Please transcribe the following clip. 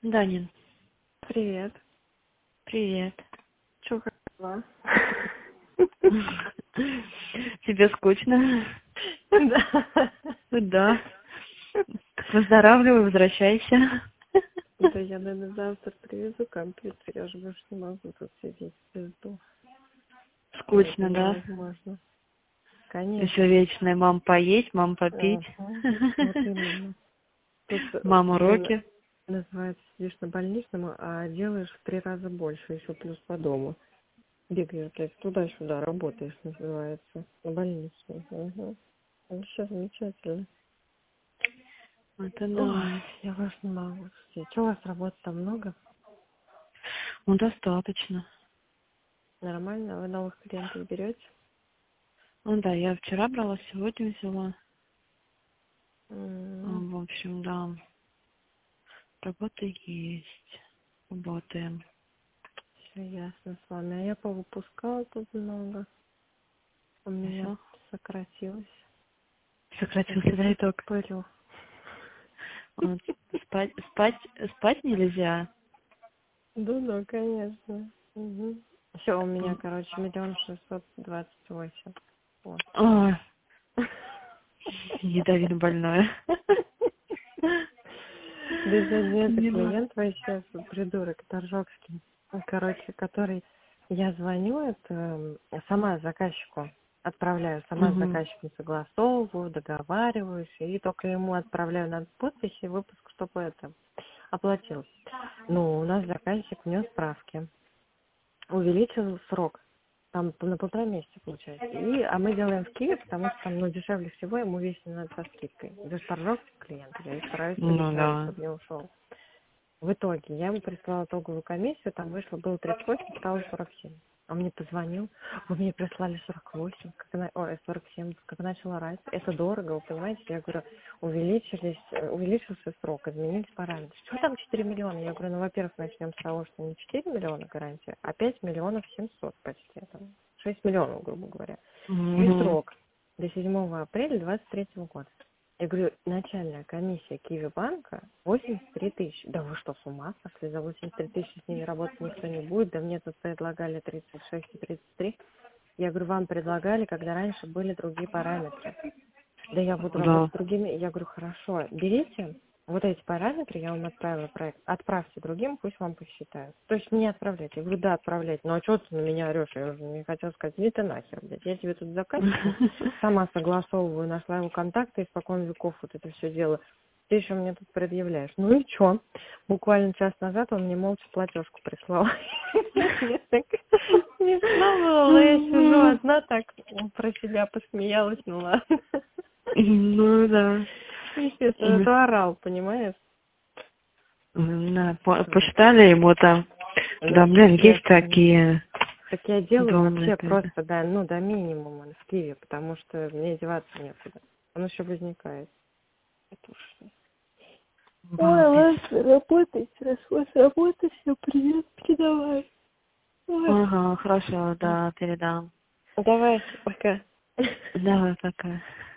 Данин, Привет. привет. Чё, как дела? Тебе скучно? Да. Да. Выздоравливай, возвращайся. Да я, наверное, завтра привезу компьютер. Я же больше не могу тут сидеть в пизду. Это Скучно, да? невозможно. Еще Конечно. вечная мам поесть, мам попить. Ага. Вот именно. Тут, Мам блин, уроки. называется, сидишь на больничном, а делаешь в 3 раза больше, еще плюс по дому. Бегаешь, блядь, туда-сюда, работаешь, называется. На больничном. Угу. Вообще замечательно. Это Ой, да. я вас не могу. Что у вас работы там много? Ну, достаточно. Нормально? Вы новых клиентов берете? Ну да, я вчера брала, сегодня взяла. М, В общем, да. Работа есть. Работаем. Все ясно с вами. А я повыпускала тут много. У меня Все. сократилось. Сократился Какой-то итог. пылью. Вот. Спать нельзя. Да, конечно. Все, у меня, короче, 1 628 000. Вот. Ой, ядовито больное. Да сегодня это Поняла. клиент вообще придурок торжокский. Короче, который я звоню, это сама заказчику отправляю, сама с Угу. заказчиком согласовываю, договариваюсь, и только ему отправляю на подпись и выпуск, чтобы это оплатил. Ну, у нас заказчик внес справки, увеличил срок. Там на 1,5 месяца получается. А мы делаем в Киеве, потому что там, дешевле всего, ему весь надо со скидкой. Это же торжок клиент, я и стараюсь Ну подешевле, да. чтобы не ушел. В итоге я ему прислала итоговую комиссию, там вышло, было 38, стало 47. Он мне позвонил, вы мне прислали 48, ой, 47, как начала раз. Это дорого, вы понимаете? Я говорю, увеличился срок, изменились параметры. Что там 4 миллиона? Я говорю, ну, во-первых, начнем с того, что не 4 миллиона гарантия, а 5 миллионов 700 почти. Там, 6 миллионов, грубо говоря. И Угу. срок до 7 апреля 2023 года. Я говорю, начальная комиссия Киевбанка 83 тысячи. Да вы что, с ума сошли? За 83 тысячи с ними работать никто не будет. Да мне тут предлагали 36 и 33. Я говорю, вам предлагали, когда раньше были другие параметры. Да я буду работать Да. с другими. Я говорю, хорошо, берите вот эти параметры, я вам отправила проект, отправьте другим, пусть вам посчитают. То есть мне отправлять. Я говорю, да, отправлять. Ну а что ты на меня орешь? Я уже не хотела сказать, иди ты нахер, блядь. Я тебе тут с заказчиком сама согласовываю, нашла его контакты, испокон веков вот это все дело. Ты еще мне тут предъявляешь. Ну и что? Буквально час назад он мне молча платежку прислал. Мне так смешно было, я сижу одна так про себя посмеялась, ну ладно. Ну да. Естественно, это орал, понимаешь? Да, Вот. посчитали ему там. Да, Да, блин, есть естественно. такие Так я делаю донные. вообще просто, да, ну, до минимума в Киеве, потому что мне деваться некуда. Он еще возникает. Это уж... Ой, Обалдеть. ладно, работайте, раз у вас работа, все, привет, передавай. Ой. Ага, хорошо, да, передам. Давай, пока. Давай, пока.